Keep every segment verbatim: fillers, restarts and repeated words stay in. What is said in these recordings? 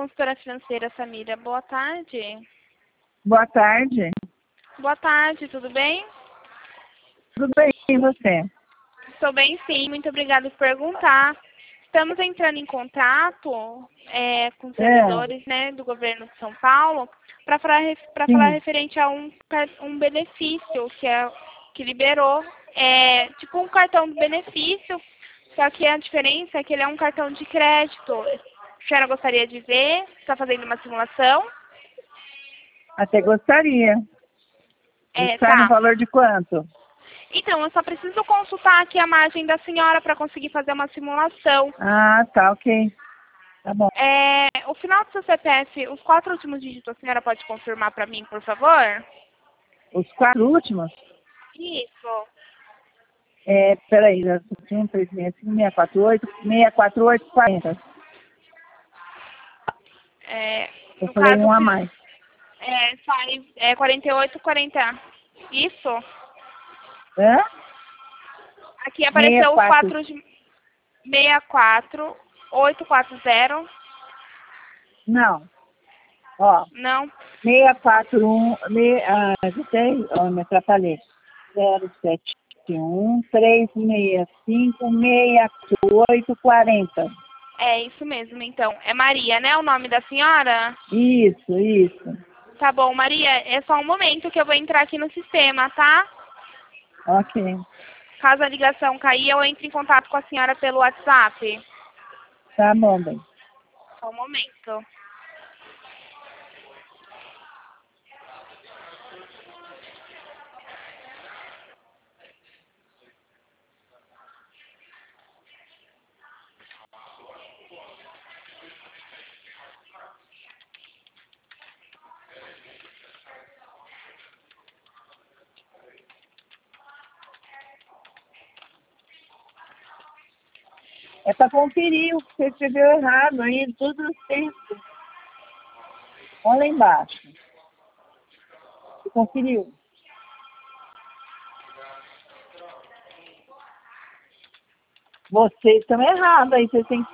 consultora financeira Samira. Boa tarde. Boa tarde. Boa tarde, tudo bem? Tudo bem, e você? Estou bem, sim. Muito obrigada por perguntar. Estamos entrando em contato é, com os servidores É, né, do governo de São Paulo para falar, para falar sim. referente a um, car- um benefício que, é, que liberou. É tipo um cartão de benefício, só que a diferença é que ele é um cartão de crédito. A senhora gostaria de ver? Está fazendo uma simulação? Até gostaria. E É, sai no tá. valor de quanto? Então, eu só preciso consultar aqui a margem da senhora para conseguir fazer uma simulação. Ah, tá, ok. Tá bom. É, o final do seu C P F, os quatro últimos dígitos, a senhora pode confirmar para mim, por favor? Os quatro últimos? Isso. É, peraí, um, três, seis, cinco, seis, quatro, oito, seis, quatro, oito, quarenta. É, Eu no falei caso, um a fi- mais. é, sai é, quarenta e oito, quarenta. Isso. Hã? Aqui Seis, apareceu os quatro. quatro de sessenta e quatro, oitocentos e quarenta. Não. Ó, Não? seis, quatro, um, seis, ah, eu sei, ó, me atrapalhei. Zero, sete, um, três, seis, cinco, seis, oito, quarenta. É isso mesmo, então. É Maria, né? O nome da senhora? Isso, isso. Tá bom, Maria, é só um momento que eu vou entrar aqui no sistema, tá? Ok. Caso a ligação cair, eu entro em contato com a senhora pelo WhatsApp. Tá bom, bem. Só um momento. É para conferir o que você escreveu errado aí, todos os textos. Olha lá embaixo. Você conferiu? Vocês estão errados aí, vocês têm.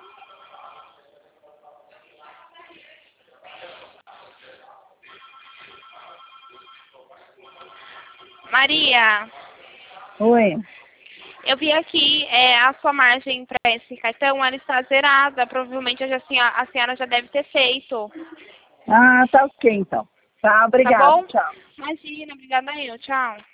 Maria, Oi. eu vi aqui é, a sua margem para esse cartão, ela está zerada. Provavelmente hoje a senhora, a senhora já deve ter feito. Ah, tá ok então. Tá, Tá obrigado. bom? Tchau. Imagina, obrigada eu. Tchau.